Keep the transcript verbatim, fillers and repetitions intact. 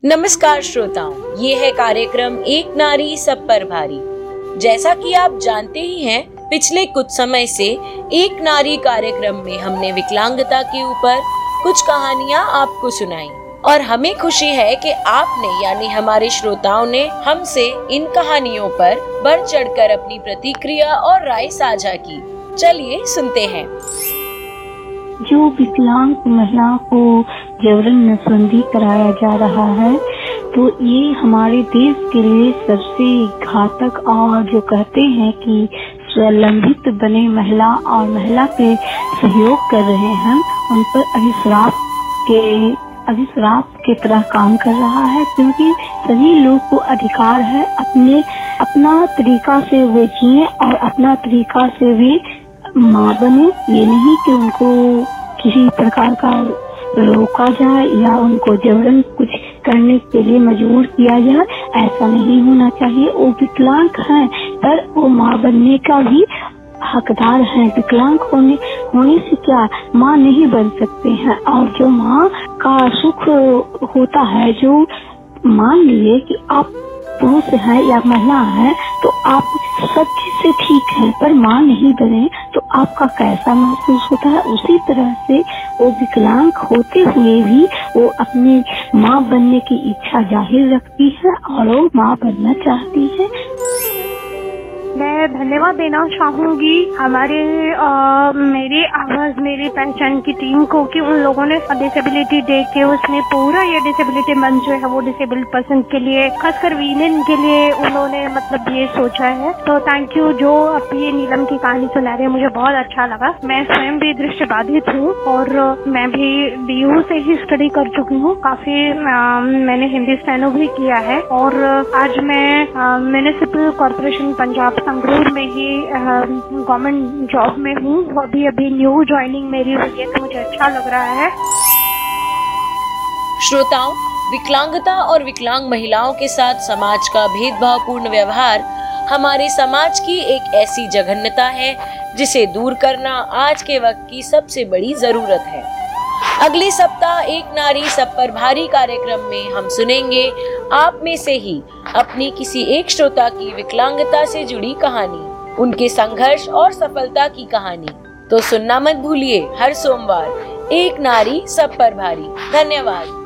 नमस्कार श्रोताओं, ये है कार्यक्रम एक नारी सब पर भारी। जैसा कि आप जानते ही हैं, पिछले कुछ समय से एक नारी कार्यक्रम में हमने विकलांगता के ऊपर कुछ कहानियां आपको सुनाई और हमें खुशी है कि आपने यानी हमारे श्रोताओं ने हमसे इन कहानियों पर बढ़ चढ़कर अपनी प्रतिक्रिया और राय साझा की। चलिए सुनते हैं। जो विकलांग महिला को जबरन नसबंदी कराया जा रहा है, तो ये हमारे देश के लिए सबसे घातक और जो कहते हैं कि स्वलंबित बने महिला और महिला के सहयोग कर रहे हैं, उन पर अभिश्राप के अभिश्राप के तरह काम कर रहा है। क्योंकि सभी लोग को अधिकार है अपने अपना तरीका से वे जिए और अपना तरीका से वे माँ बने। ये नहीं कि उनको किसी प्रकार का रोका जाए या उनको जबरन कुछ करने के लिए मजबूर किया जाए, ऐसा नहीं होना चाहिए। वो विकलांग हैं पर वो माँ बनने का भी हकदार हैं। विकलांग होने होने से क्या माँ नहीं बन सकते हैं। और जो माँ का सुख होता है, जो मान लीजिए कि आप पुरुष है या महिला है तो आप सब चीज से ठीक है, पर माँ नहीं बने तो आपका कैसा महसूस होता है। उसी तरह से वो विकलांग होते हुए भी वो अपनी माँ बनने की इच्छा जाहिर रखती है और वो माँ बनना चाहती है। मैं धन्यवाद देना चाहूंगी हमारे आ, मेरी आवाज मेरी पहचान की टीम को कि उन लोगों ने डिसेबिलिटी डे के उसमें पूरा ये डिसेबिलिटी मंथ जो है वो डिसेबल्ड पर्सन के लिए, खासकर वीमेन के लिए उन्होंने मतलब ये सोचा है। तो थैंक यू। जो अब ये नीलम की कहानी सुना रहे हैं, मुझे बहुत अच्छा लगा। मैं स्वयं भी दृष्टि बाधित हूँ और मैं भी डी यू से ही स्टडी कर चुकी हूँ। काफी आ, मैंने हिंदी स्टेनो भी किया है और आज मैं म्युनिसिपल कॉर्पोरेशन पंजाब संगरूर में ही गवर्नमेंट जॉब में हूँ। अभी अभी न्यू ज्वाइनिंग मेरी हुई है, तो मुझे अच्छा लग रहा है। श्रोताओं, विकलांगता और विकलांग महिलाओं के साथ समाज का भेदभावपूर्ण व्यवहार हमारे समाज की एक ऐसी जघन्यता है जिसे दूर करना आज के वक्त की सबसे बड़ी जरूरत है। अगले सप्ताह एक नारी सब पर भारी कार्यक्रम में हम सुनेंगे आप में से ही अपनी किसी एक श्रोता की विकलांगता से जुड़ी कहानी, उनके संघर्ष और सफलता की कहानी। तो सुनना मत भूलिए हर सोमवार एक नारी सब पर भारी। धन्यवाद।